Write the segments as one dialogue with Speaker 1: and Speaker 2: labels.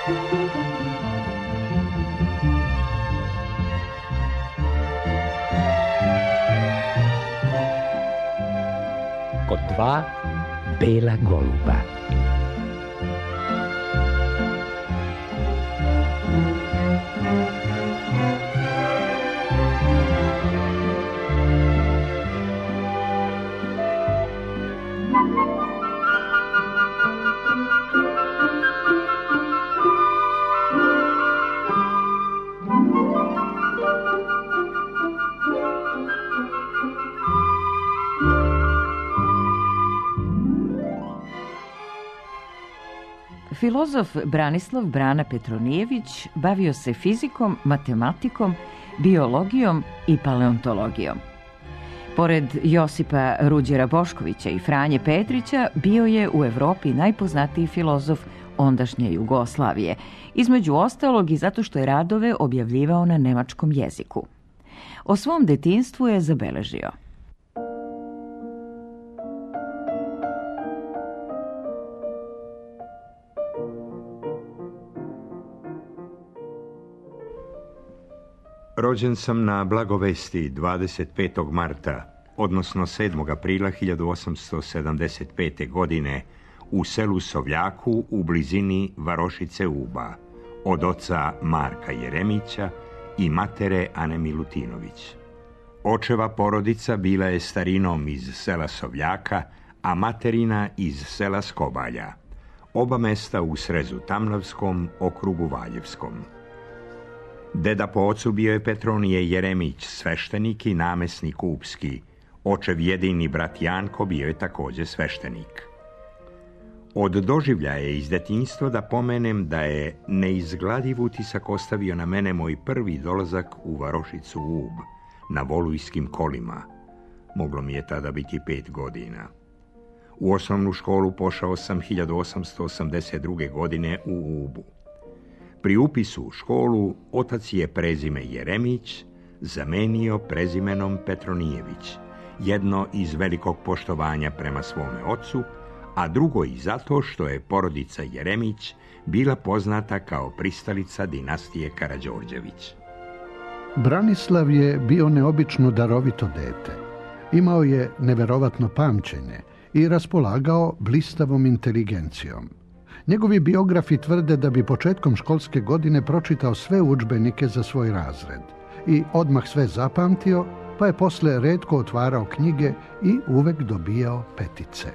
Speaker 1: Kod dva bela goluba.
Speaker 2: Filozof Branislav Brana Petronijević bavio se fizikom, matematikom, biologijom i paleontologijom. Pored Josipa Ruđera Boškovića i Franje Petrića, bio je u Evropi najpoznatiji filozof ondašnje Jugoslavije, između ostalog i zato što je radove objavljivao na nemačkom jeziku. O svom detinjstvu je zabeležio:
Speaker 3: Rođen sam na Blagovesti 25. marta, odnosno 7. aprila 1875. godine u selu Sovljaku u blizini Varošice Uba, od oca Marka Jeremića i matere Ane Milutinović. Očeva porodica bila je starinom iz sela Sovljaka, a materina iz sela Skobalja, oba mesta u srezu Tamnavskom, okrugu Valjevskom. Deda po ocu bio je Petronije Jeremić, sveštenik i namesnik upski. Očev jedini brat Janko bio je također sveštenik. Od doživljaja iz detinjstva da pomenem da je neizgladiv utisak ostavio na mene moj prvi dolazak u Varošicu Ub, na volujskim kolima. Moglo mi je tada biti 5 godina. U osnovnu školu pošao sam 1882. godine u Ubu. Pri upisu u školu otac je prezime Jeremić zamenio prezimenom Petronijević, jedno iz velikog poštovanja prema svome ocu, a drugo i zato što je porodica Jeremić bila poznata kao pristalica dinastije Karađorđević.
Speaker 4: Branislav je bio neobično darovito dete. Imao je neverovatno pamćenje i raspolagao blistavom inteligencijom. Njegovi biografi tvrde da bi početkom školske godine pročitao sve udžbenike za svoj razred i odmah sve zapamtio, pa je posle retko otvarao knjige i uvek dobijao petice.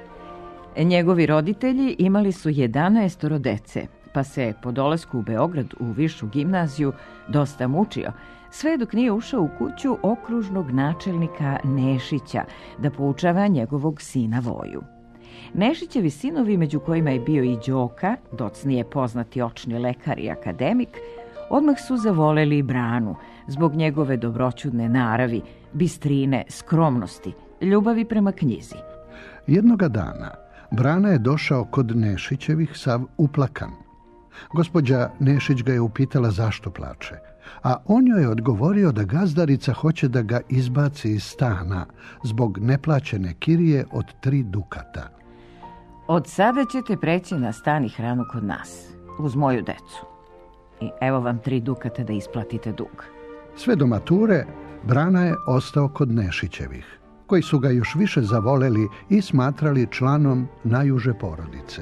Speaker 2: Njegovi roditelji imali su 11 dece, pa se po dolasku u Beograd u višu gimnaziju dosta mučio, sve dok nije ušao u kuću okružnog načelnika Nešića da poučava njegovog sina Voju. Nešićevi sinovi, među kojima je bio i Đoka, docnije poznati očni lekar i akademik, odmah su zavoleli Branu zbog njegove dobroćudne naravi, bistrine, skromnosti, ljubavi prema knjizi.
Speaker 4: Jednoga dana Brana je došao kod Nešićevih sav uplakan. Gospođa Nešić ga je upitala zašto plače, a on joj je odgovorio da gazdarica hoće da ga izbaci iz stana zbog neplaćene kirije od 3 dukata.
Speaker 2: Od sada ćete preći na stan i hranu kod nas, uz moju decu. I evo vam 3 dukata da isplatite dug.
Speaker 4: Sve do mature Brana je ostao kod Nešićevih, koji su ga još više zavoleli i smatrali članom najuže porodice.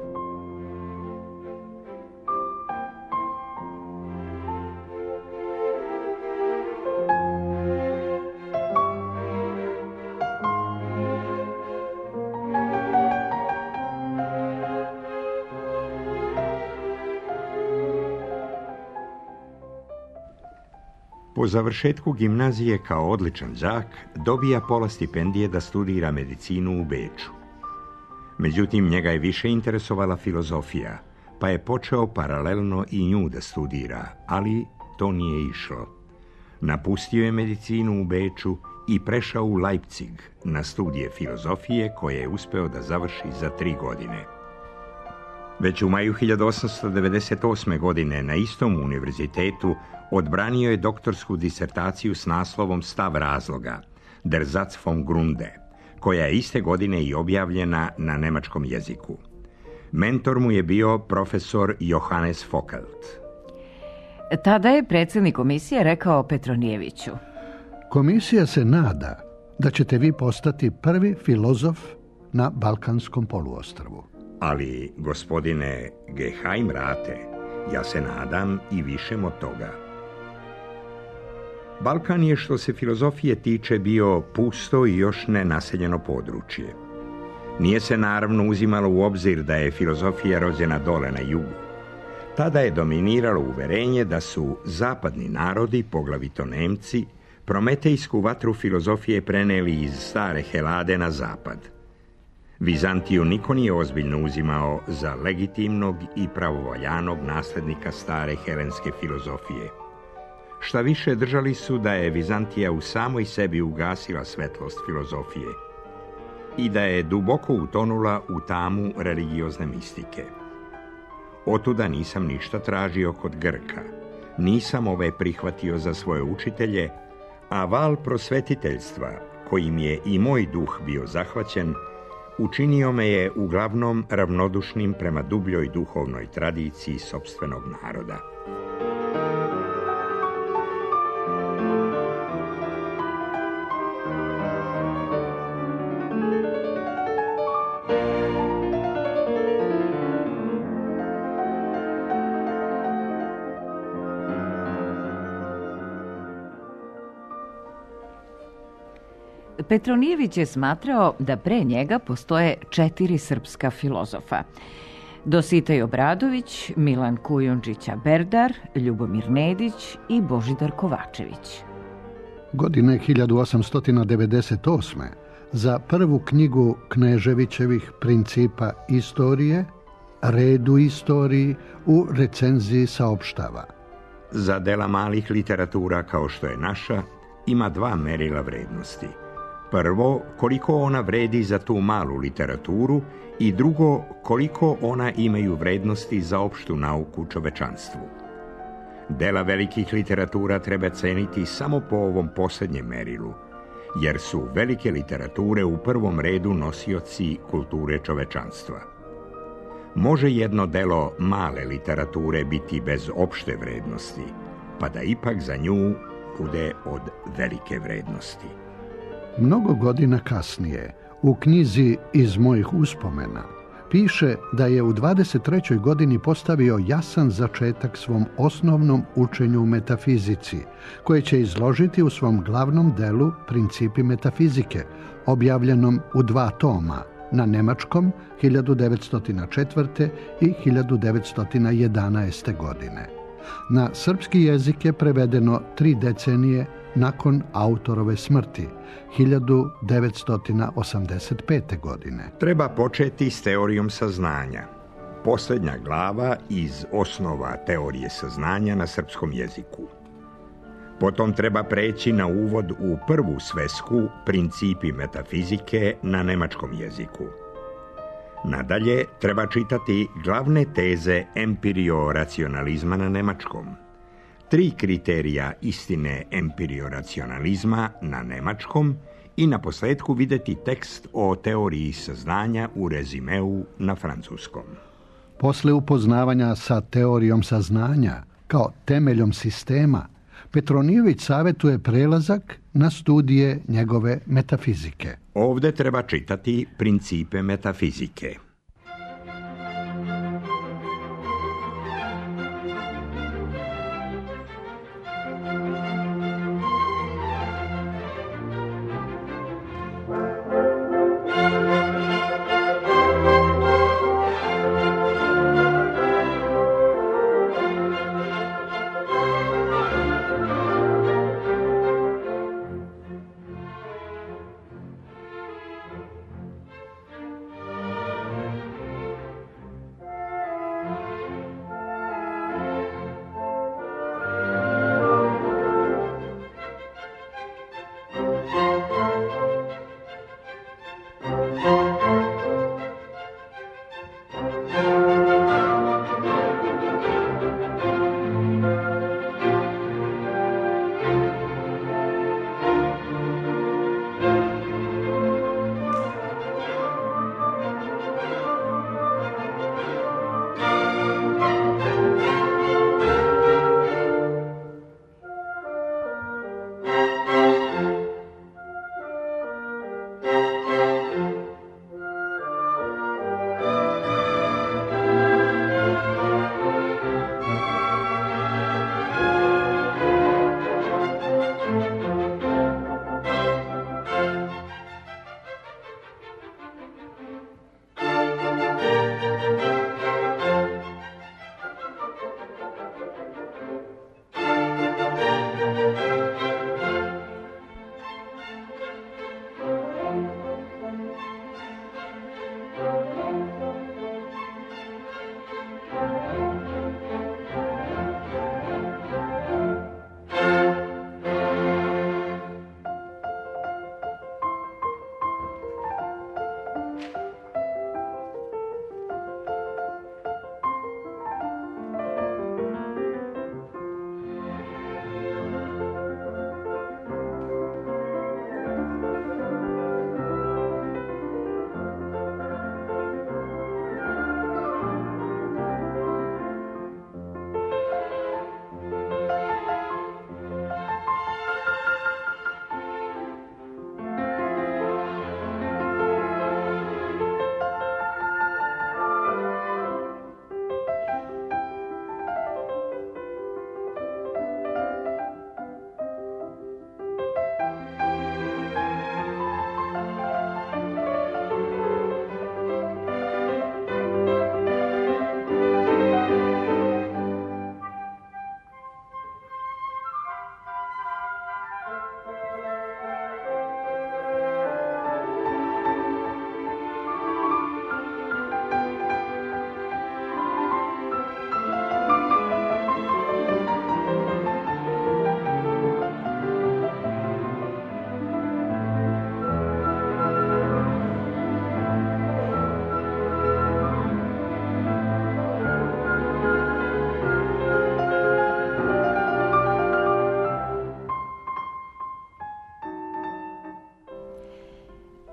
Speaker 3: Po završetku gimnazije kao odličan đak dobija pola stipendije da studira medicinu u Beču. Međutim, njega je više interesovala filozofija, pa je počeo paralelno i nju da studira, ali to nije išlo. Napustio je medicinu u Beču i prešao u Leipzig na studije filozofije koje je uspeo da završi za 3 godine. Već u maju 1898. godine na istom univerzitetu odbranio je doktorsku disertaciju s naslovom Stav razloga, Der Satz vom Grunde, koja je iste godine i objavljena na nemačkom jeziku. Mentor mu je bio profesor Johannes Fokelt.
Speaker 2: Tada je predsjednik komisije rekao Petronijeviću:
Speaker 4: Komisija se nada da ćete vi postati prvi filozof na Balkanskom poluostrvu.
Speaker 3: Ali, gospodine Geheimrate, ja se nadam i višem od toga. Balkan je, što se filozofije tiče, bio pusto i još nenaseljeno područje. Nije se naravno uzimalo u obzir da je filozofija rođena dole na jugu. Tada je dominiralo uverenje da su zapadni narodi, poglavito Nemci, prometejsku vatru filozofije preneli iz stare Helade na zapad. Vizantiju niko nije ozbiljno uzimao za legitimnog i pravovaljanog naslednika stare helenske filozofije. Šta više, držali su da je Vizantija u samoj sebi ugasila svetlost filozofije i da je duboko utonula u tamu religiozne mistike. Otuda nisam ništa tražio kod Grka, nisam ove prihvatio za svoje učitelje, a val prosvetiteljstva, kojim je i moj duh bio zahvaćen, učinio me je uglavnom ravnodušnim prema dubljoj duhovnoj tradiciji sopstvenog naroda.
Speaker 2: Petronijević je smatrao da pre njega postoje 4 srpska filozofa: Dositej Obradović, Milan Kujundžića Berdar, Ljubomir Nedić i Božidar Kovačević.
Speaker 4: Godine 1898. za prvu knjigu Kneževićevih Principa istorije, Red u istoriji, u recenziji saopštava:
Speaker 3: Za dela malih literatura kao što je naša ima 2 merila vrednosti. Prvo, koliko ona vredi za tu malu literaturu, i drugo, koliko ona imaju vrednosti za opštu nauku čovečanstvu. Dela velikih literatura treba ceniti samo po ovom posljednjem merilu, jer su velike literature u prvom redu nosioci kulture čovečanstva. Može jedno delo male literature biti bez opšte vrednosti, pa da ipak za nju bude od velike vrednosti.
Speaker 4: Mnogo godina kasnije, u knjizi Iz mojih uspomena, piše da je u 23. godini postavio jasan začetak svom osnovnom učenju u metafizici, koje će izložiti u svom glavnom delu Principi metafizike, objavljenom u 2 toma, na nemačkom 1904. i 1911. godine. Na srpski jezik je prevedeno 3 decenije nakon autorove smrti, 1985. godine.
Speaker 3: Treba početi s teorijom saznanja. Posljednja glava iz osnova teorije saznanja na srpskom jeziku. Potom treba preći na uvod u prvu svesku Principi metafizike na nemačkom jeziku. Nadalje, treba čitati glavne teze empirioracionalizma na nemačkom, 3 kriterija istine empirioracionalizma na nemačkom i na posljedku vidjeti tekst o teoriji saznanja u rezimeu na francuskom.
Speaker 4: Posle upoznavanja sa teorijom saznanja kao temeljom sistema, Petronijević savjetuje prelazak na studije njegove metafizike.
Speaker 3: Ovdje treba čitati Principe metafizike.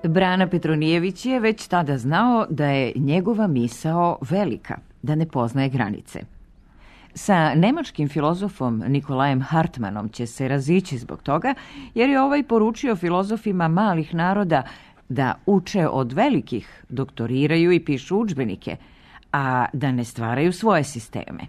Speaker 2: Brana Petronijević je već tada znao da je njegova misao velika, da ne poznaje granice. Sa nemačkim filozofom Nikolajem Hartmanom će se razići zbog toga, jer je ovaj poručio filozofima malih naroda da uče od velikih, doktoriraju i pišu udžbenike, a da ne stvaraju svoje sisteme.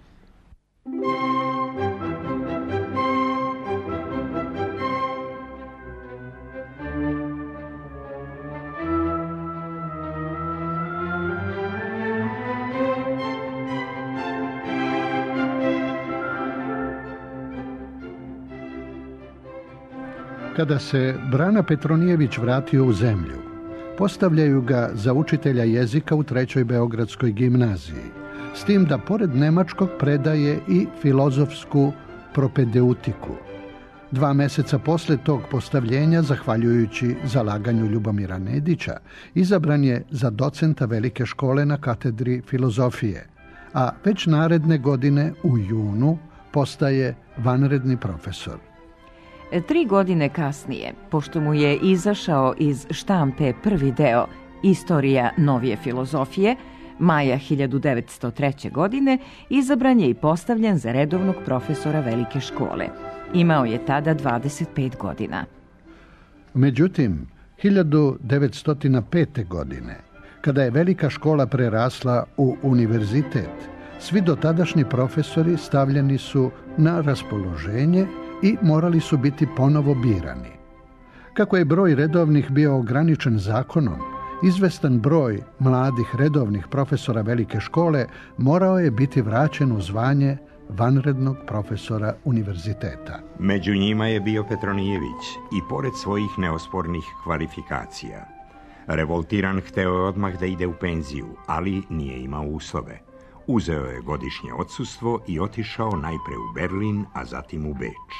Speaker 4: Kada se Brana Petronijević vratio u zemlju, postavljaju ga za učitelja jezika u 3. Beogradskoj gimnaziji, s tim da pored nemačkog predaje i filozofsku propedeutiku. 2 meseca posle tog postavljenja, zahvaljujući zalaganju Ljubomira Nedića, izabran je za docenta Velike škole na katedri filozofije, a već naredne godine u junu postaje vanredni profesor.
Speaker 2: 3 godine kasnije, pošto mu je izašao iz štampe prvi deo Istorija novije filozofije, maja 1903. godine, izabran je i postavljen za redovnog profesora Velike škole. Imao je tada 25 godina.
Speaker 4: Međutim, 1905. godine, kada je Velika škola prerasla u univerzitet, svi dotadašnji profesori stavljeni su na raspoloženje i morali su biti ponovo birani. Kako je broj redovnih bio ograničen zakonom, izvestan broj mladih redovnih profesora Velike škole morao je biti vraćen u zvanje vanrednog profesora univerziteta.
Speaker 3: Među njima je bio Petronijević i pored svojih neospornih kvalifikacija. Revoltiran, hteo je odmah da ide u penziju, ali nije imao uslove. Uzeo je godišnje odsustvo i otišao najpre u Berlin, a zatim u Beč.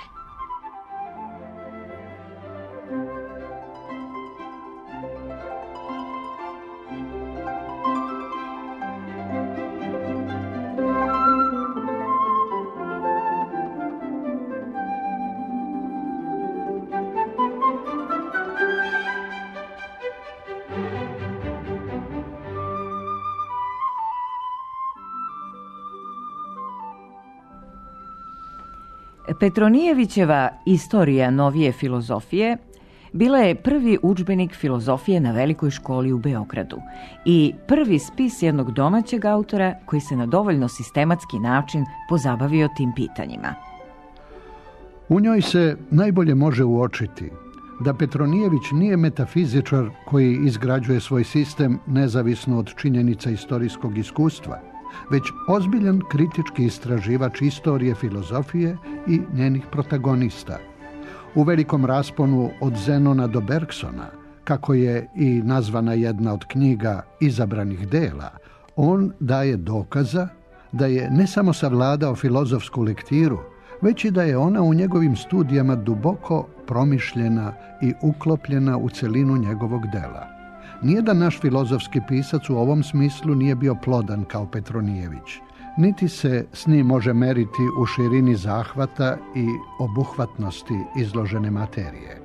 Speaker 2: Petronijevićeva Istorija novije filozofije bila je prvi udžbenik filozofije na Velikoj školi u Beogradu i prvi spis jednog domaćeg autora koji se na dovoljno sistematski način pozabavio tim pitanjima.
Speaker 4: U njoj se najbolje može uočiti da Petronijević nije metafizičar koji izgrađuje svoj sistem nezavisno od činjenica istorijskog iskustva, već ozbiljan kritički istraživač istorije filozofije i njenih protagonista. U velikom rasponu od Zenona do Bergsona, kako je i nazvana jedna od knjiga izabranih dela, on daje dokaza da je ne samo savladao filozofsku lektiru, već i da je ona u njegovim studijama duboko promišljena i uklopljena u celinu njegovog dela. Nijedan naš filozofski pisac u ovom smislu nije bio plodan kao Petronijević, niti se s njim može meriti u širini zahvata i obuhvatnosti izložene materije.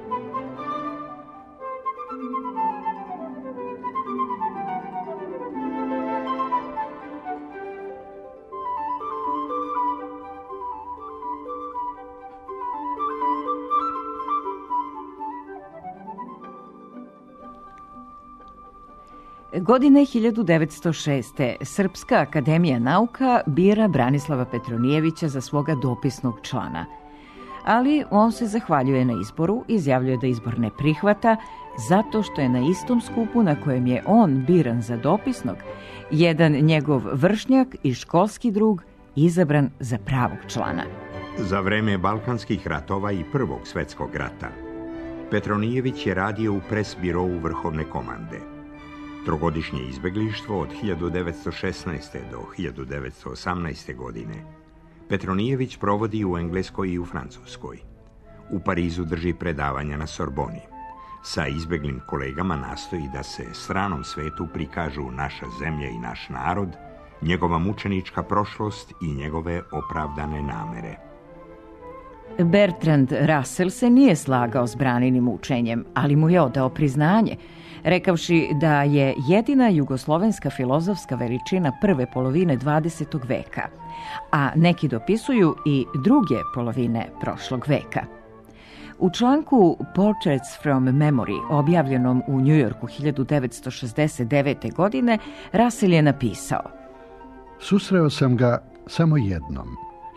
Speaker 2: Godine 1906. Srpska akademija nauka bira Branislava Petronijevića za svoga dopisnog člana. Ali on se zahvaljuje na izboru, izjavljuje da izbor ne prihvata, zato što je na istom skupu na kojem je on biran za dopisnog, jedan njegov vršnjak i školski drug izabran za pravog člana.
Speaker 3: Za vreme Balkanskih ratova i Prvog svjetskog rata, Petronijević je radio u pres birovu Vrhovne komande. Trogodišnje izbeglištvo od 1916. do 1918. godine Petronijević provodi u Engleskoj i u Francuskoj. U Parizu drži predavanja na Sorboni. Sa izbeglim kolegama nastoji da se stranom svetu prikažu naša zemlja i naš narod, njegova mučenička prošlost i njegove opravdane namere.
Speaker 2: Bertrand Russell se nije slagao s Braninim učenjem, ali mu je odao priznanje, rekavši da je jedina jugoslovenska filozofska veličina prve polovine 20. veka, a neki dopisuju i druge polovine prošlog veka. U članku Portraits from Memory, objavljenom u Njujorku 1969. godine, Russell je napisao:
Speaker 4: Susreo sam ga samo jednom,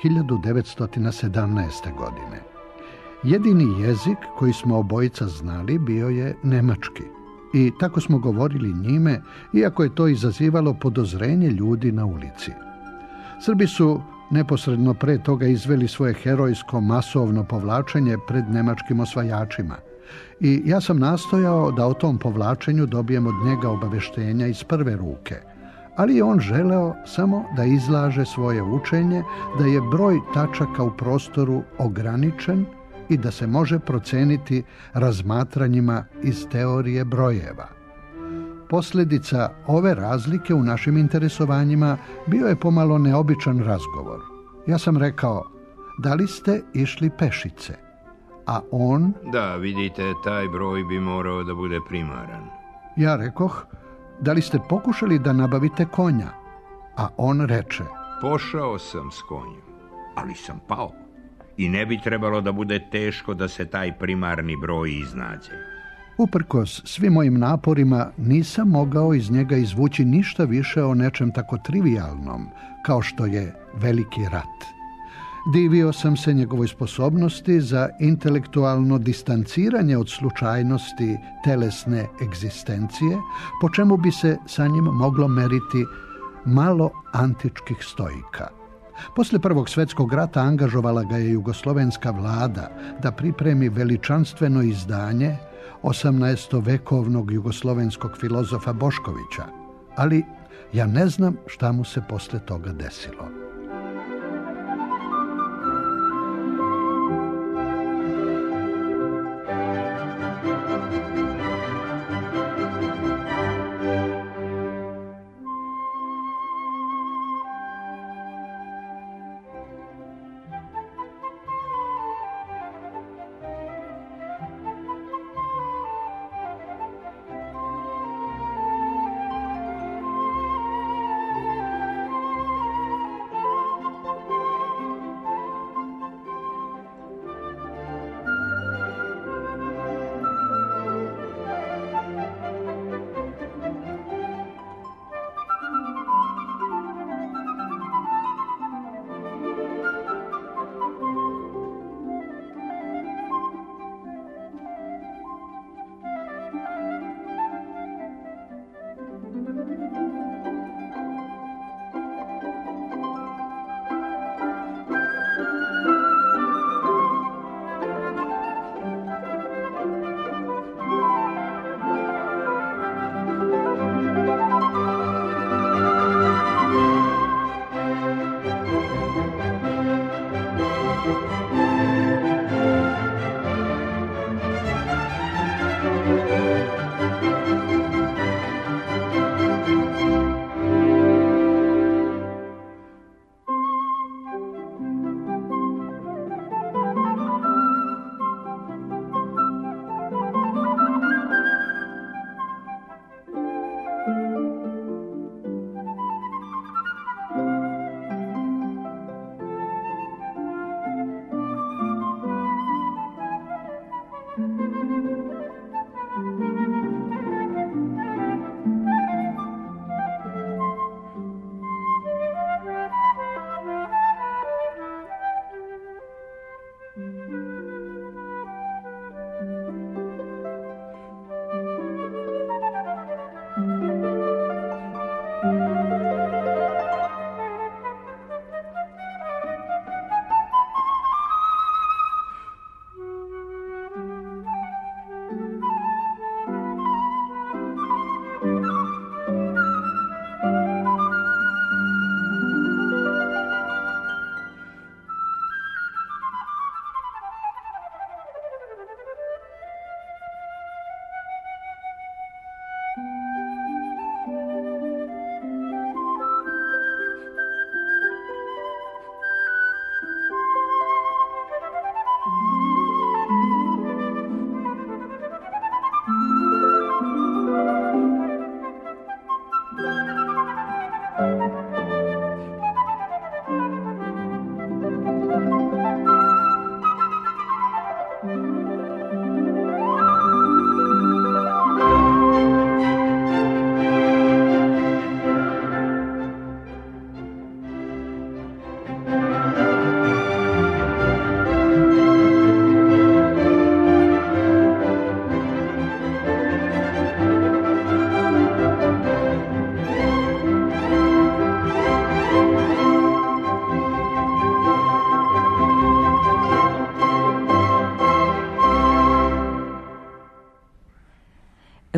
Speaker 4: 1917. godine. Jedini jezik koji smo obojica znali bio je nemački i tako smo govorili njime, iako je to izazivalo podozrenje ljudi na ulici. Srbi su neposredno pre toga izveli svoje herojsko masovno povlačenje pred nemačkim osvajačima i ja sam nastojao da o tom povlačenju dobijem od njega obaveštenja iz prve ruke, ali je on želeo samo da izlaže svoje učenje, da je broj tačaka u prostoru ograničen i da se može proceniti razmatranjima iz teorije brojeva. Posljedica ove razlike u našim interesovanjima bio je pomalo neobičan razgovor. Ja sam rekao: da li ste išli pešice? A on:
Speaker 3: Da, vidite, taj broj bi morao da bude primaran.
Speaker 4: Ja rekoh: da li ste pokušali da nabavite konja? A on reče:
Speaker 3: Pošao sam s konjem, ali sam pao. I ne bi trebalo da bude teško da se taj primarni broj iznađe.
Speaker 4: Uprkos svim mojim naporima nisam mogao iz njega izvući ništa više o nečem tako trivijalnom kao što je Veliki rat. Divio sam se njegovoj sposobnosti za intelektualno distanciranje od slučajnosti telesne egzistencije, po čemu bi se sa njim moglo meriti malo antičkih stoika. Posle Prvog svjetskog rata angažovala ga je jugoslovenska vlada da pripremi veličanstveno izdanje 18-vekovnog jugoslovenskog filozofa Boškovića, ali ja ne znam šta mu se posle toga desilo.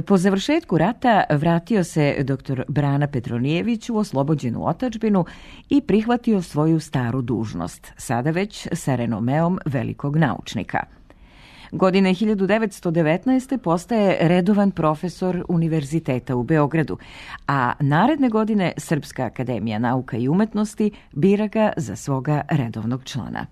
Speaker 2: Po završetku rata vratio se dr. Brana Petronijević u oslobođenu otadžbinu i prihvatio svoju staru dužnost, sada već sa renomeom velikog naučnika. Godine 1919. postaje redovan profesor Univerziteta u Beogradu, a naredne godine Srpska akademija nauka i umetnosti bira ga za svoga redovnog člana.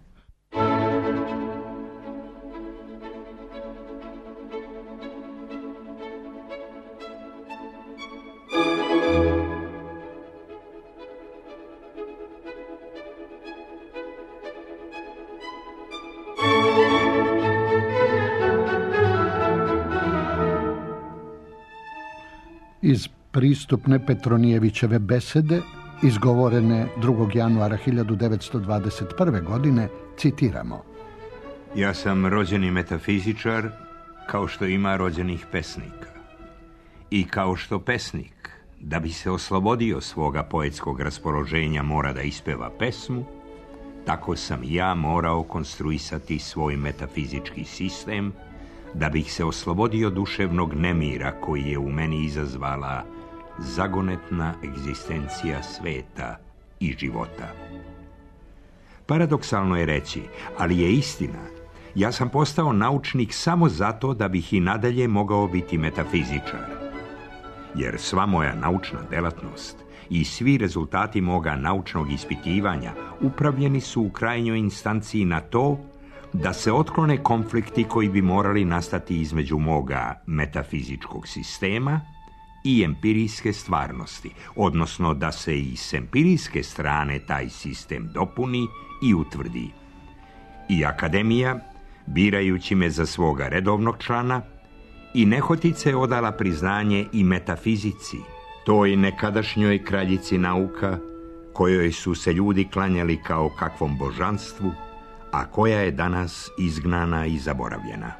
Speaker 4: Iz pristupne Petronijevićeve besede, izgovorene 2. januara 1921. godine, citiramo.
Speaker 3: Ja sam rođeni metafizičar, kao što ima rođenih pesnika. I kao što pesnik, da bi se oslobodio svoga poetskog raspoloženja, mora da ispeva pesmu, tako sam ja morao konstruisati svoj metafizički sistem, da bih se oslobodio duševnog nemira koji je u meni izazvala zagonetna egzistencija sveta i života. Paradoksalno je reći, ali je istina, ja sam postao naučnik samo zato da bih i nadalje mogao biti metafizičar. Jer sva moja naučna delatnost i svi rezultati moga naučnog ispitivanja upravljeni su u krajnjoj instanciji na to da se otklone konflikti koji bi morali nastati između moga metafizičkog sistema i empirijske stvarnosti, odnosno da se i s empirijske strane taj sistem dopuni i utvrdi. I akademija, birajući me za svoga redovnog člana, i nehotice odala priznanje i metafizici, toj nekadašnjoj kraljici nauka, kojoj su se ljudi klanjali kao kakvom božanstvu, a koja je danas izgnana i zaboravljena.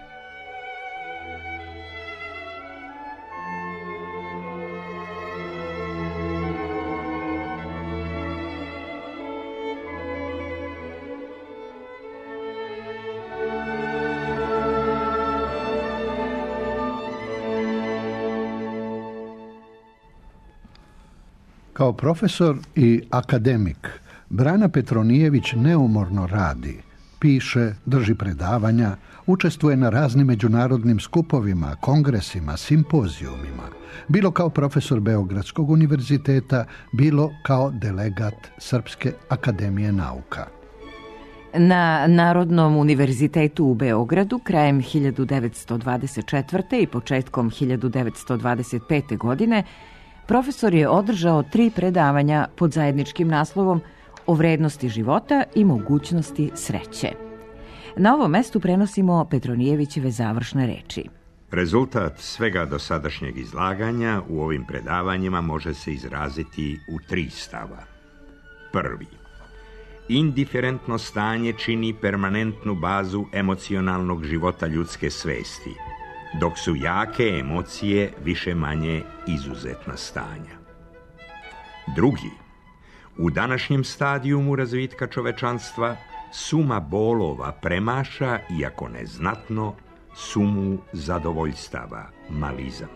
Speaker 4: Kao profesor i akademik, Brana Petronijević neumorno radi, piše, drži predavanja, učestvuje na raznim međunarodnim skupovima, kongresima, simpozijumima, bilo kao profesor Beogradskog univerziteta, bilo kao delegat Srpske akademije nauka.
Speaker 2: Na Narodnom univerzitetu u Beogradu krajem 1924. i početkom 1925. godine profesor je održao 3 predavanja pod zajedničkim naslovom o vrednosti života i mogućnosti sreće. Na ovom mestu prenosimo Petronijevićeve završne reči.
Speaker 3: Rezultat svega dosadašnjeg izlaganja u ovim predavanjima može se izraziti u 3 stava. Prvi. Indiferentno stanje čini permanentnu bazu emocionalnog života ljudske svesti, dok su jake emocije više manje izuzetna stanja. Drugi. U današnjem stadijumu razvitka čovečanstva suma bolova premaša, iako neznatno, sumu zadovoljstava, malizam.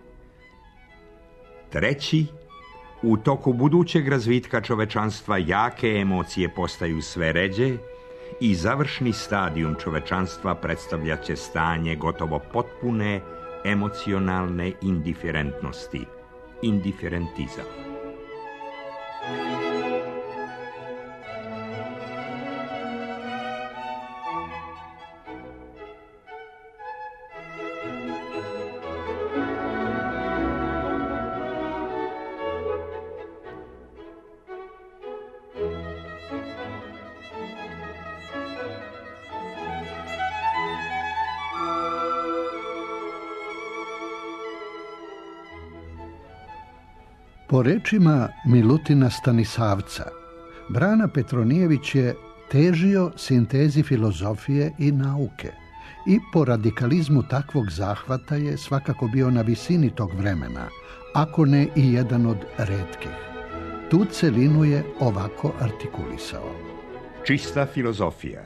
Speaker 3: Treći. U toku budućeg razvitka čovečanstva jake emocije postaju sve ređe i završni stadijum čovečanstva predstavljat će stanje gotovo potpune emocionalne indiferentnosti, indiferentizam.
Speaker 4: Po rečima Milutina Stanisavca, Brana Petronijević je težio sintezi filozofije i nauke i po radikalizmu takvog zahvata je svakako bio na visini tog vremena, ako ne i jedan od retkih. Tu celinu je ovako artikulisao.
Speaker 3: Čista filozofija,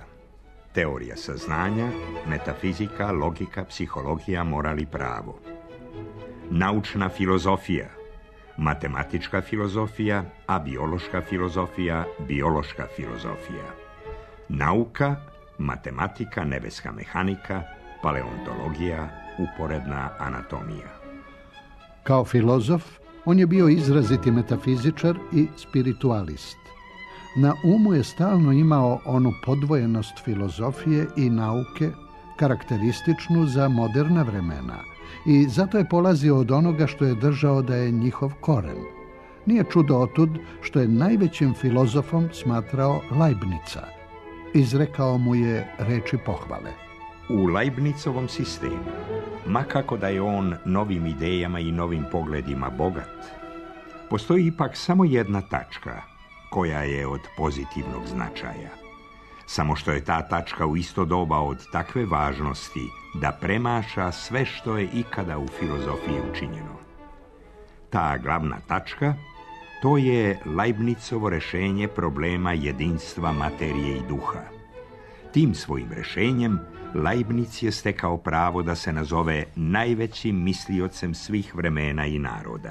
Speaker 3: teorija saznanja, metafizika, logika, psihologija, moral i pravo. naučna filozofija, matematička filozofija, a biološka filozofija, biološka filozofija, nauka, matematika, nebeska mehanika, paleontologija, uporedna anatomija.
Speaker 4: Kao filozof, on je bio izraziti metafizičar i spiritualist. Na umu je stalno imao onu podvojenost filozofije i nauke, karakterističnu za moderna vremena, i zato je polazio od onoga što je držao da je njihov koren. Nije čudo otud što je najvećim filozofom smatrao Leibnica. Izrekao mu je reči pohvale.
Speaker 3: U Leibnicovom sistemu, ma kako da je on novim idejama i novim pogledima bogat, postoji ipak samo jedna tačka koja je od pozitivnog značaja. Samo što je ta tačka u isto doba od takve važnosti da premaša sve što je ikada u filozofiji učinjeno. Ta glavna tačka, to je Leibnicovo rešenje problema jedinstva materije i duha. Tim svojim rešenjem Leibnic je stekao pravo da se nazove najvećim misliocem svih vremena i naroda.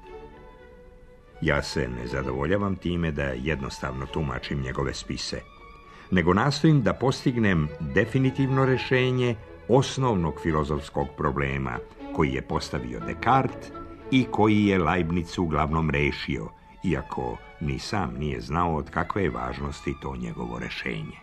Speaker 3: Ja se ne zadovoljavam time da jednostavno tumačim njegove spise, nego nastojim da postignem definitivno rešenje osnovnog filozofskog problema koji je postavio Descartes i koji je Leibnic uglavnom rešio, iako ni sam nije znao od kakve je važnosti to njegovo rešenje.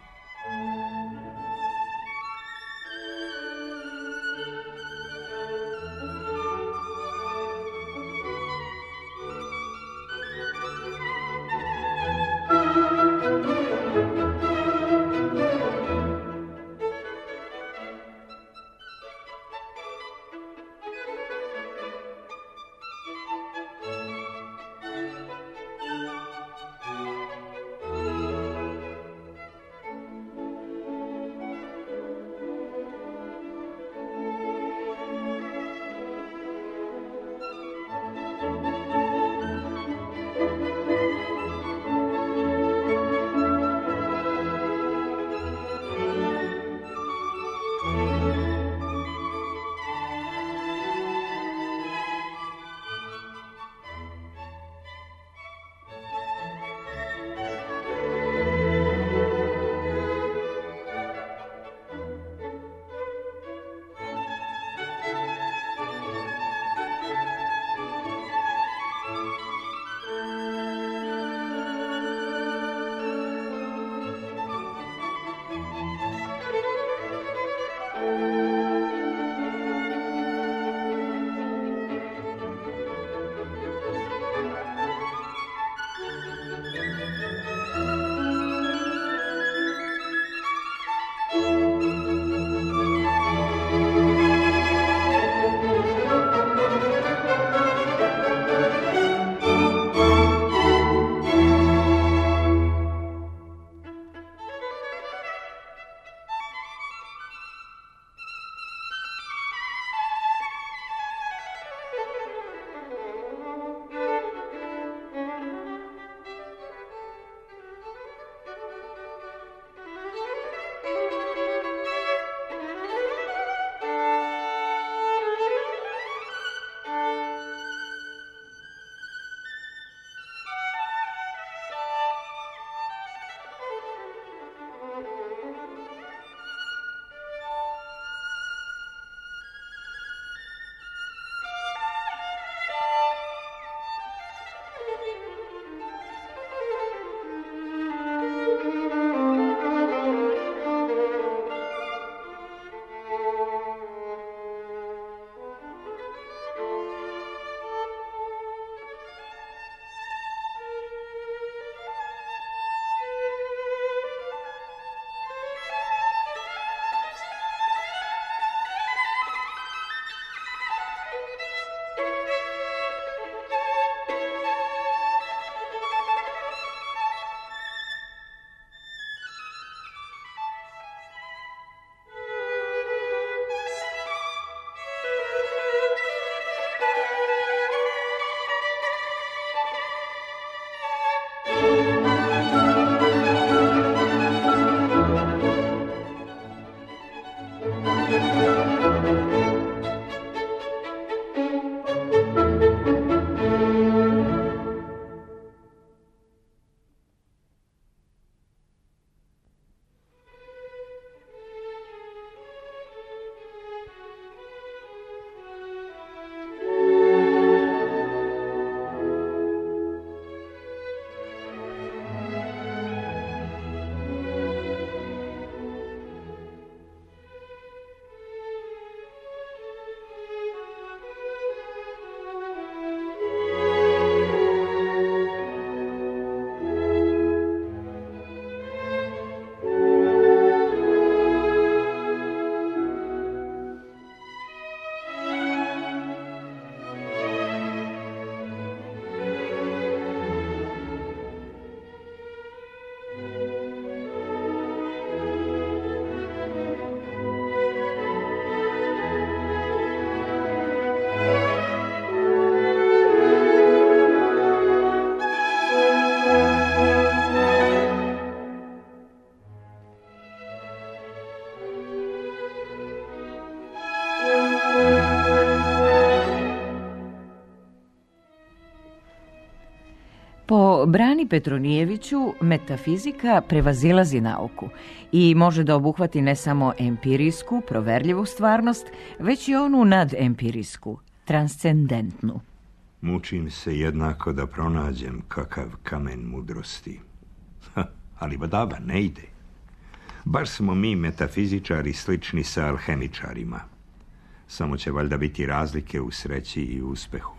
Speaker 2: Po Brani Petronijeviću, metafizika prevazilazi nauku i može da obuhvati ne samo empirijsku, proverljivu stvarnost, već i onu nadempirijsku, transcendentnu.
Speaker 3: Mučim se jednako da pronađem kakav kamen mudrosti. Ali badava, ne ide. Bar smo mi metafizičari slični sa alhemičarima. Samo će valjda biti razlike u sreći i uspehu.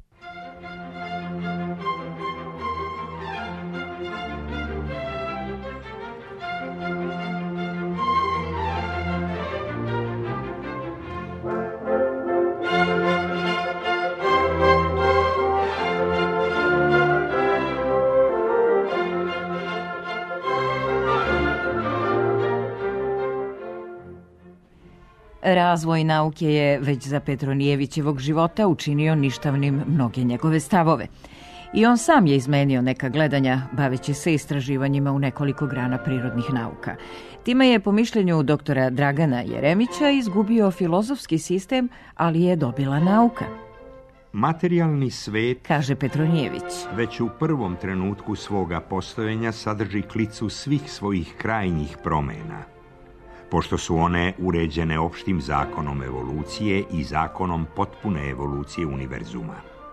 Speaker 2: Razvoj nauke je već za Petronijevićevog života učinio ništavnim mnoge njegove stavove. I on sam je izmenio neka gledanja, baveći se istraživanjima u nekoliko grana prirodnih nauka. Time je, po mišljenju doktora Dragana Jeremića, izgubio filozofski sistem, ali je dobila nauka.
Speaker 3: Materijalni svet,
Speaker 2: kaže Petronijević,
Speaker 3: već u prvom trenutku svoga postojanja sadrži klicu svih svojih krajnjih promjena, pošto su one uređene opštim zakonom evolucije i zakonom potpune evolucije univerzuma.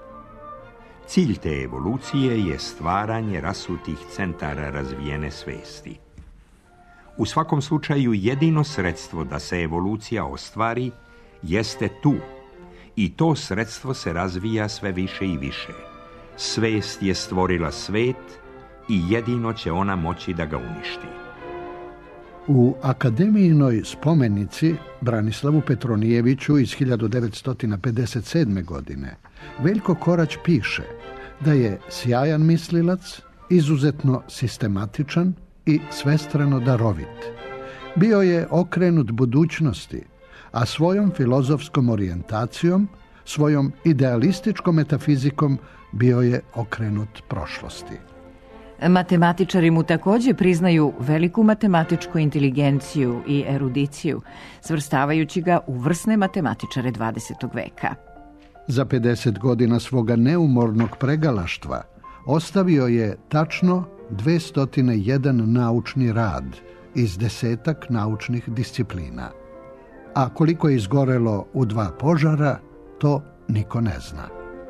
Speaker 3: Cilj te evolucije je stvaranje rasutih centara razvijene svesti. U svakom slučaju jedino sredstvo da se evolucija ostvari jeste tu, i to sredstvo se razvija sve više i više. Svest je stvorila svet i jedino će ona moći da ga uništi.
Speaker 4: U akademijinoj spomenici Branislavu Petronijeviću iz 1957. godine Veljko Korać piše da je sjajan mislilac, izuzetno sistematičan i svestrano darovit. Bio je okrenut budućnosti, a svojom filozofskom orijentacijom, svojom idealističkom metafizikom bio je okrenut prošlosti.
Speaker 2: Matematičari mu također priznaju veliku matematičku inteligenciju i erudiciju, svrstavajući ga u vrsne matematičare 20. veka.
Speaker 4: Za 50 godina svoga neumornog pregalaštva ostavio je tačno 201 naučni rad iz 10 naučnih disciplina. A koliko je izgorelo u 2 požara, to niko ne zna.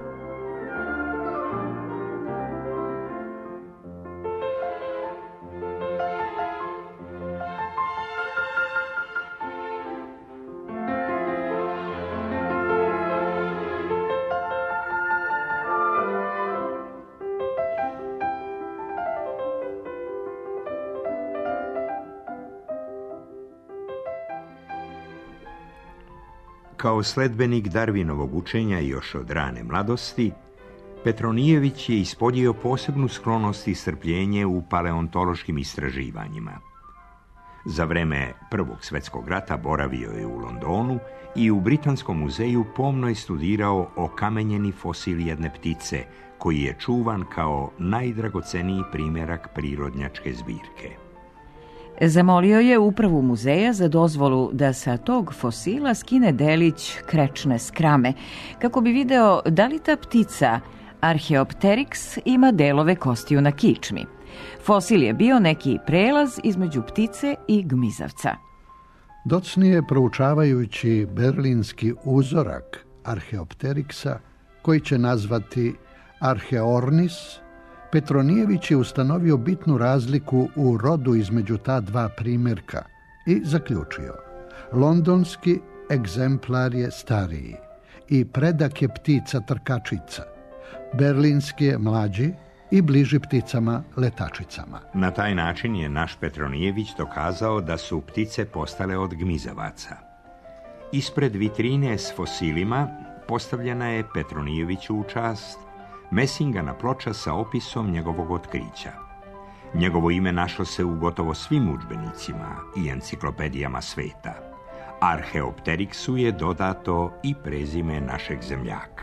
Speaker 3: Kao sledbenik Darwinovog učenja još od rane mladosti, Petronijević je ispodio posebnu sklonost i strpljenje u paleontološkim istraživanjima. Za vreme Prvog svjetskog rata boravio je u Londonu i u Britanskom muzeju pomno je studirao okamenjeni fosil jedne ptice, koji je čuvan kao najdragoceniji primjerak prirodnjačke zbirke.
Speaker 2: Zamolio je upravu muzeja za dozvolu da sa tog fosila skine delić krečne skrame, kako bi video da li ta ptica Archaeopteryx ima delove kostiju na kičmi. Fosil je bio neki prelaz između ptice i gmizavca.
Speaker 4: Docnije proučavajući berlinski uzorak Archaeopteryxa, koji će nazvati Archeornis, Petronijević je ustanovio bitnu razliku u rodu između ta 2 primjerka i zaključio: londonski egzemplar je stariji i predak je ptica trkačica, berlinski je mlađi i bliži pticama letačicama.
Speaker 3: Na taj način je naš Petronijević dokazao da su ptice postale od gmizavaca. Ispred vitrine s fosilima postavljena je Petronijeviću u čast mesingana ploča sa opisom njegovog otkrića. Njegovo ime našlo se u gotovo svim udžbenicima i enciklopedijama sveta. Archaeopteryxu je dodato i prezime našeg zemljaka.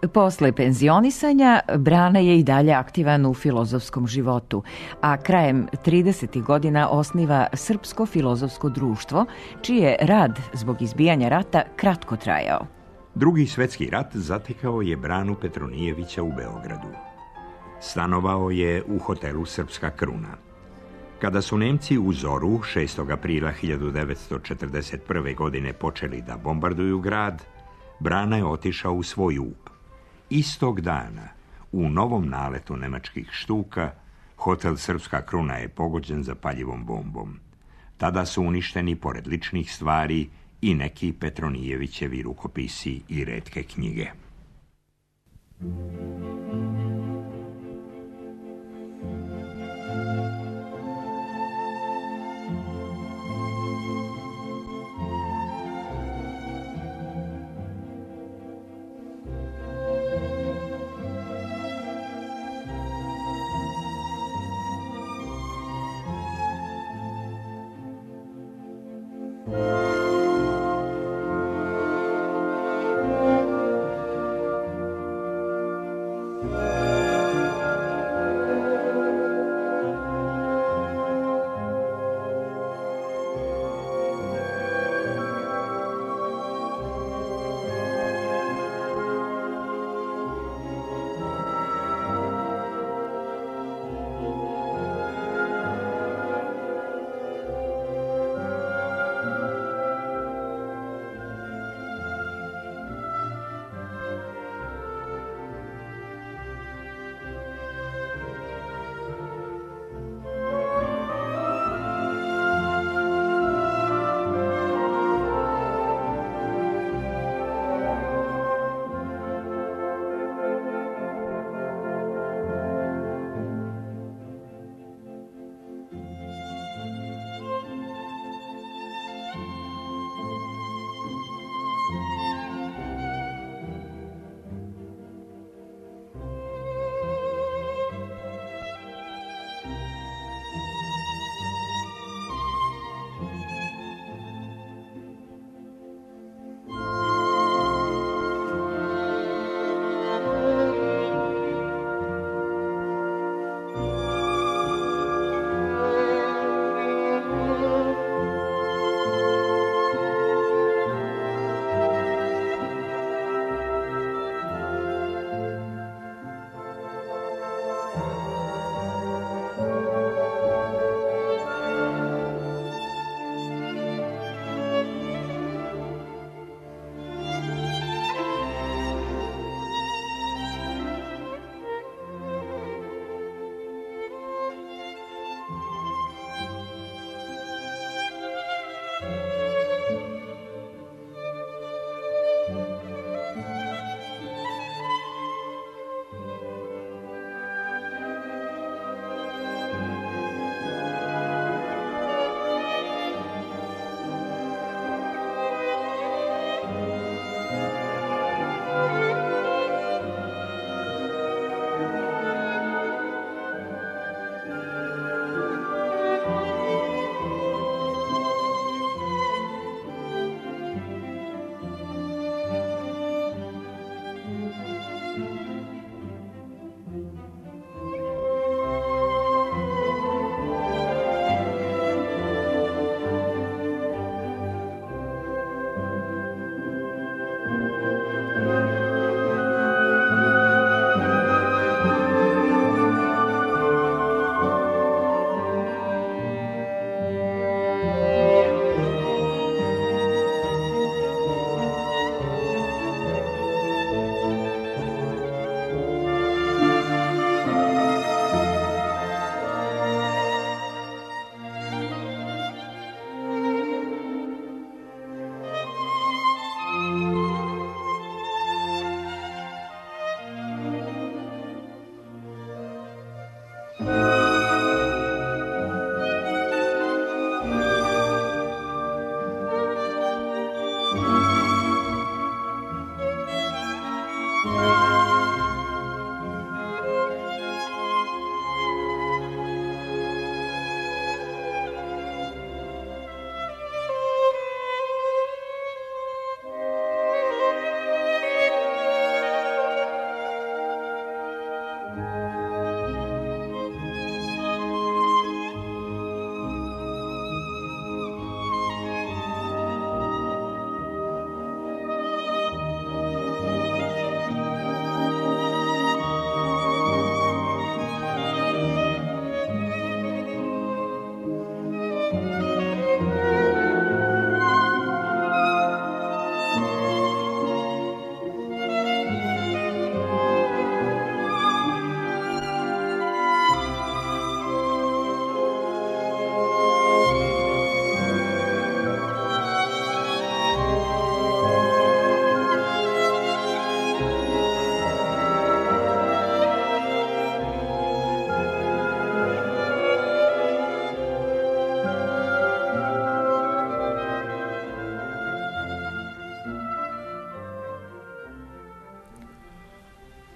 Speaker 2: Posle penzionisanja Brana je i dalje aktivan u filozofskom životu, a krajem 30. godina osniva Srpsko filozofsko društvo, čiji je rad zbog izbijanja rata kratko trajao.
Speaker 3: Drugi svjetski rat zatekao je Branu Petronijevića u Beogradu. Stanovao je u hotelu Srpska kruna. Kada su Nemci u zoru 6. aprila 1941. godine počeli da bombarduju grad, Brana je otišao u svoj ub. Istog dana, u novom naletu nemačkih štuka, hotel Srpska kruna je pogođen zapaljivom bombom. Tada su uništeni, pored ličnih stvari, i neki Petronijevićevi rukopisi i retke knjige.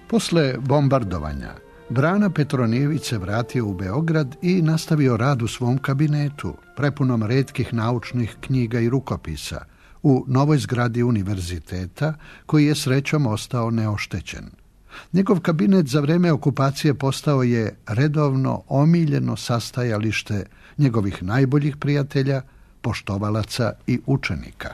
Speaker 4: Posle bombardovanja, Brana Petronijević se vratio u Beograd i nastavio rad u svom kabinetu, prepunom retkih naučnih knjiga i rukopisa, u novoj zgradi univerziteta, koji je srećom ostao neoštećen. Njegov kabinet za vreme okupacije postao je redovno omiljeno sastajalište njegovih najboljih prijatelja, poštovalaca i učenika.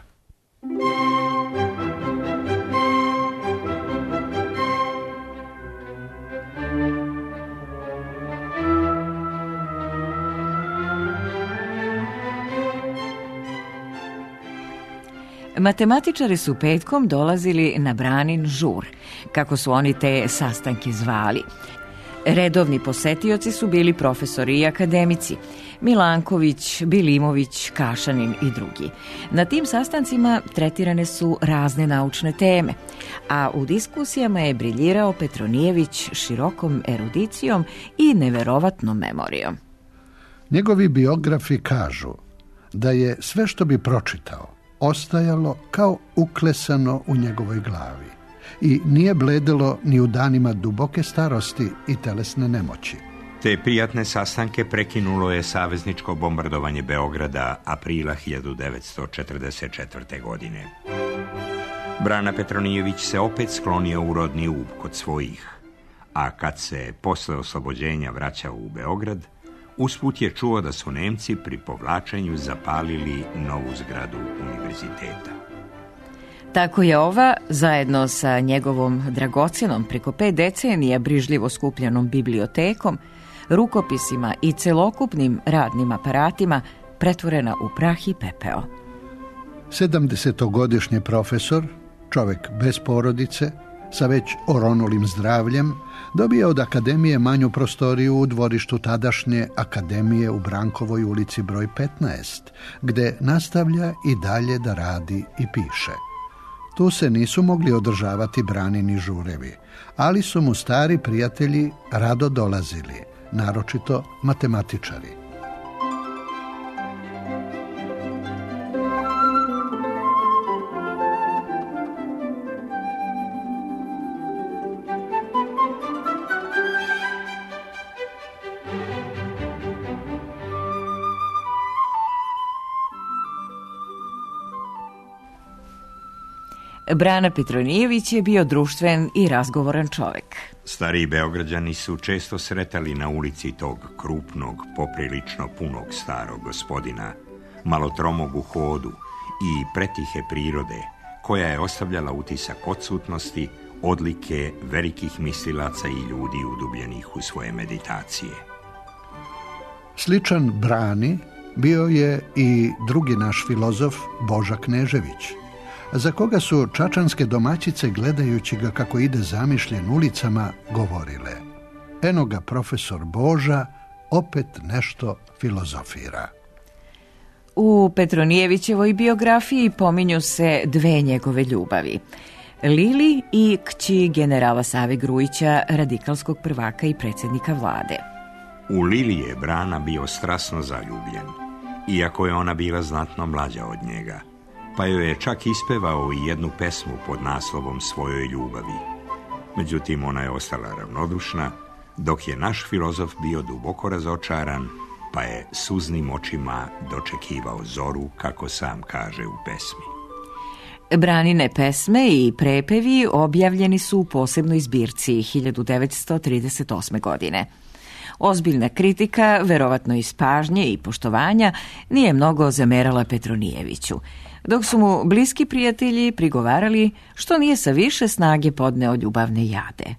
Speaker 2: Matematičari su petkom dolazili na Branin žur, kako su oni te sastanke zvali. Redovni posetioci su bili profesori i akademici, Milanković, Bilimović, Kašanin i drugi. Na tim sastancima tretirane su razne naučne teme, a u diskusijama je briljirao Petronijević širokom erudicijom i neverovatnom memorijom.
Speaker 4: Njegovi biografi kažu da je sve što bi pročitao ostajalo kao uklesano u njegovoj glavi i nije bledelo ni u danima duboke starosti i telesne nemoći.
Speaker 3: Te prijatne sastanke prekinulo je savezničko bombardovanje Beograda aprila 1944. godine. Brana Petronijević se opet sklonio u rodni Ub kod svojih, a kad se posle oslobođenja vraćao u Beograd, usput je čuo da su Nemci pri povlačenju zapalili novu zgradu univerziteta.
Speaker 2: Tako je ova, zajedno sa njegovom dragocjenom preko 5 decenija brižljivo skupljenom bibliotekom, rukopisima i celokupnim radnim aparatima, pretvorena u prah i pepeo.
Speaker 4: 70-godišnji profesor, čovjek bez porodice, sa već oronulim zdravljem, dobije od akademije manju prostoriju u dvorištu tadašnje akademije u Brankovoj ulici broj 15, gde nastavlja i dalje da radi i piše. Tu se nisu mogli održavati Branini žurevi, ali su mu stari prijatelji rado dolazili, naročito matematičari.
Speaker 2: Brana Petronijević je bio društven i razgovoran čovjek.
Speaker 3: Stariji Beograđani su često sretali na ulici tog krupnog, poprilično punog starog gospodina, malo tromog u hodu i pretihe prirode, koja je ostavljala utisak odsutnosti, odlike velikih mislilaca i ljudi udubljenih u svoje meditacije.
Speaker 4: Sličan Brani bio je i drugi naš filozof Boža Knežević, za koga su čačanske domaćice, gledajući ga kako ide zamišljen ulicama, govorile: eno ga profesor Boža, opet nešto filozofira.
Speaker 2: U Petronijevićevoj biografiji pominju se dve njegove ljubavi. Lili i kći generala Save Grujića, radikalskog prvaka i predsjednika vlade.
Speaker 3: U Lili je Brana bio strasno zaljubljen, iako je ona bila znatno mlađa od njega, pa joj je čak ispevao i jednu pesmu pod naslovom Svojoj ljubavi. Međutim, ona je ostala ravnodušna, dok je naš filozof bio duboko razočaran, pa je suznim očima dočekivao zoru, kako sam kaže u pesmi.
Speaker 2: Branine pesme i prepevi objavljeni su u posebnoj zbirci 1938. godine. Ozbiljna kritika, verovatno iz pažnje i poštovanja, nije mnogo zamerala Petronijeviću, dok su mu bliski prijatelji prigovarali što nije sa više snage podneo ljubavne jade.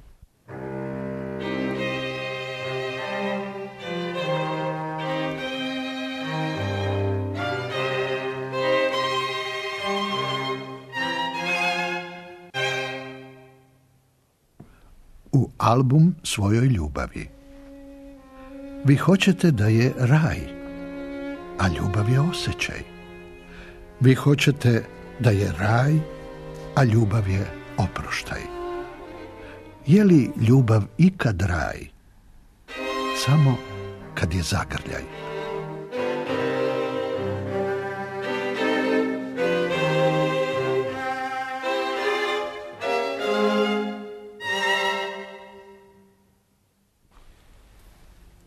Speaker 4: U album Svojoj ljubavi. Vi hoćete da je raj, a ljubav je osjećaj. Vi hoćete da je raj, a ljubav je oproštaj. Je li ljubav ikad raj? Samo kad je zagrljaj.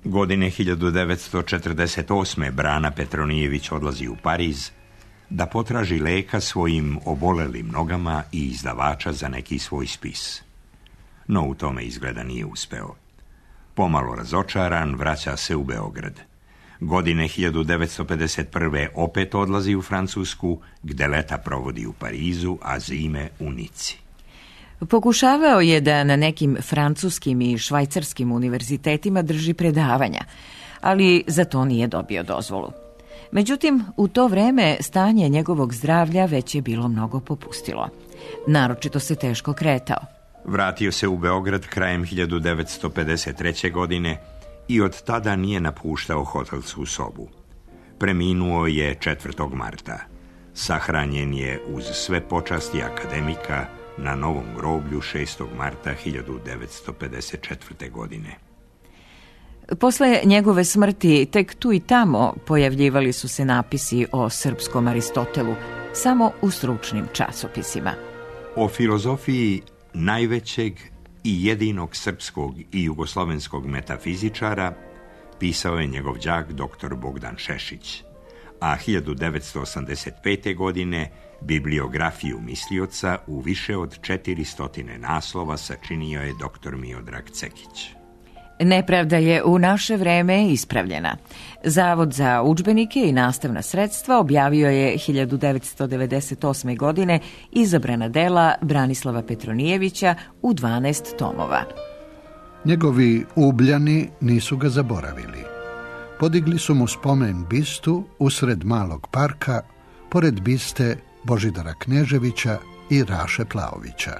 Speaker 3: Godine 1948. Brana Petronijević odlazi u Pariz da potraži leka svojim obolelim nogama i izdavača za neki svoj spis. No u tome izgleda nije uspeo. Pomalo razočaran, vraća se u Beograd. Godine 1951. opet odlazi u Francusku, gde leta provodi u Parizu, a zime u Nici.
Speaker 2: Pokušavao je da na nekim francuskim i švajcarskim univerzitetima drži predavanja, ali za to nije dobio dozvolu. Međutim, u to vreme stanje njegovog zdravlja već je bilo mnogo popustilo. Naročito se teško kretao.
Speaker 3: Vratio se u Beograd krajem 1953. godine i od tada nije napuštao hotelsku sobu. Preminuo je 4. marta. Sahranjen je uz sve počasti akademika na Novom groblju 6. marta 1954. godine.
Speaker 2: Posle njegove smrti tek tu i tamo pojavljivali su se napisi o srpskom Aristotelu, samo u stručnim časopisima.
Speaker 3: O filozofiji najvećeg i jedinog srpskog i jugoslovenskog metafizičara pisao je njegov đak dr. Bogdan Šešić, a 1985. godine bibliografiju mislioca u više od 400 naslova sačinio je dr. Miodrag Cekić.
Speaker 2: Nepravda je u naše vreme ispravljena. Zavod za udžbenike i nastavna sredstva objavio je 1998. godine izabrana dela Branislava Petronijevića u 12 tomova.
Speaker 4: Njegovi Ubljani nisu ga zaboravili. Podigli su mu spomen bistu usred malog parka, pored biste Božidara Kneževića i Raše Plaovića.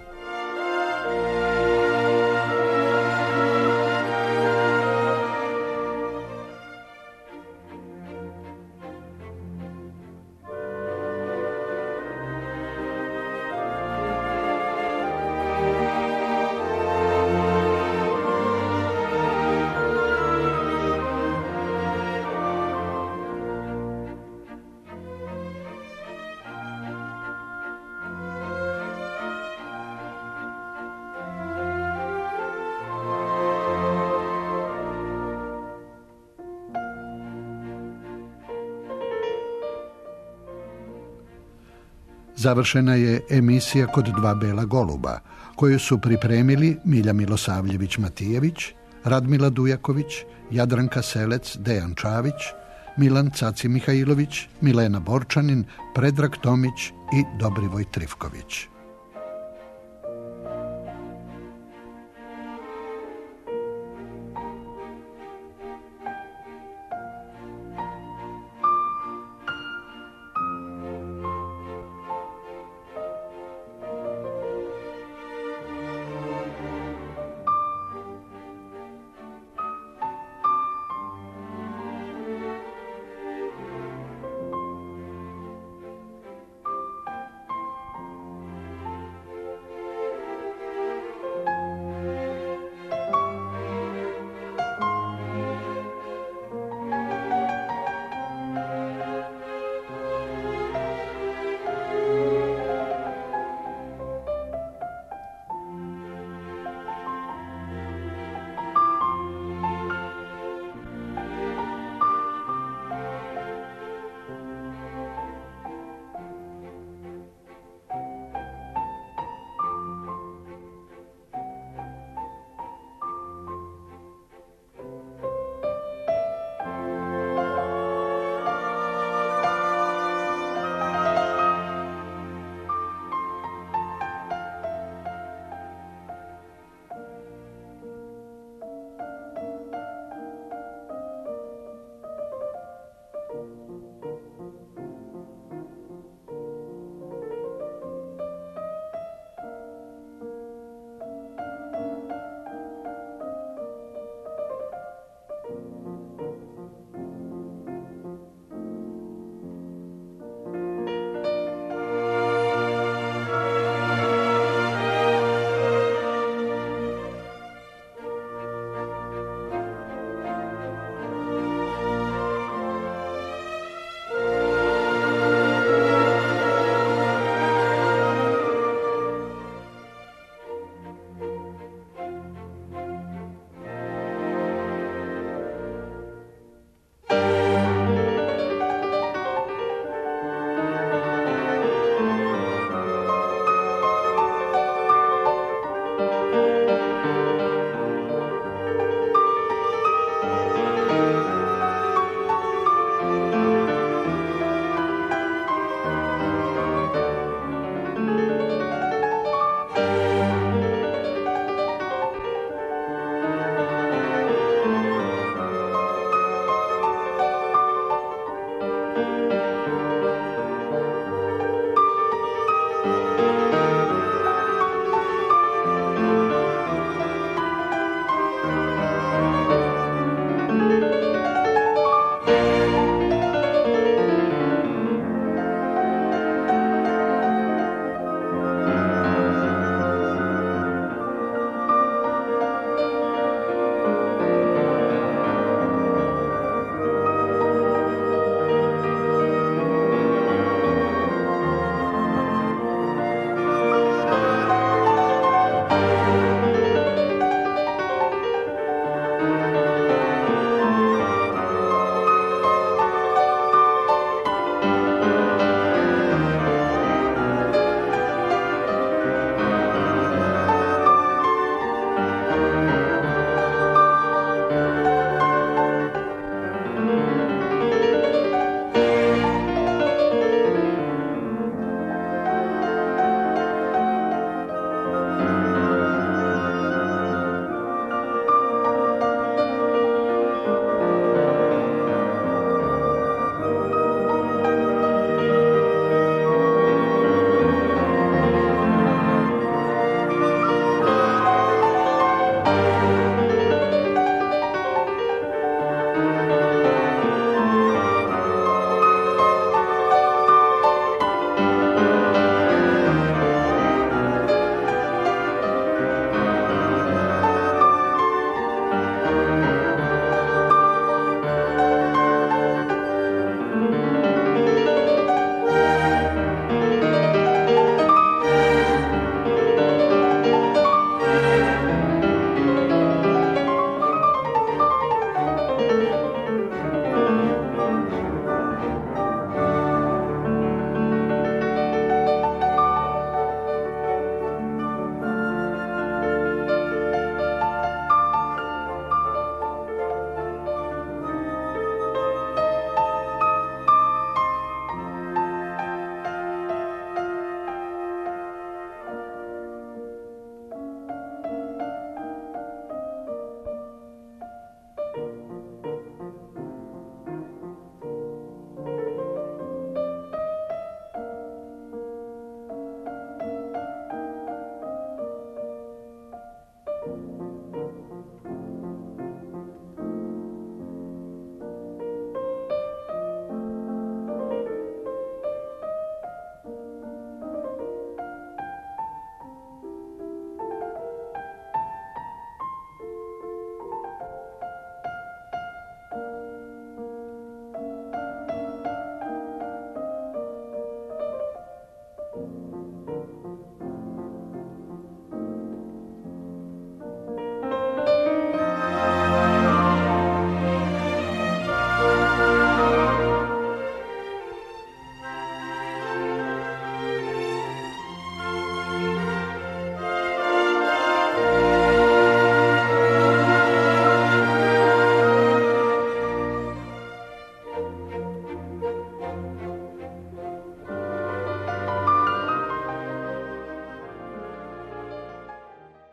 Speaker 4: Završena je emisija Kod dva bela goluba, koju su pripremili Milja Milosavljević-Matijević, Radmila Dujaković, Jadranka Selec, Dejan Čavić, Milan Caci Mihajlović, Milena Borčanin, Predrag Tomić i Dobrivoj Trifković.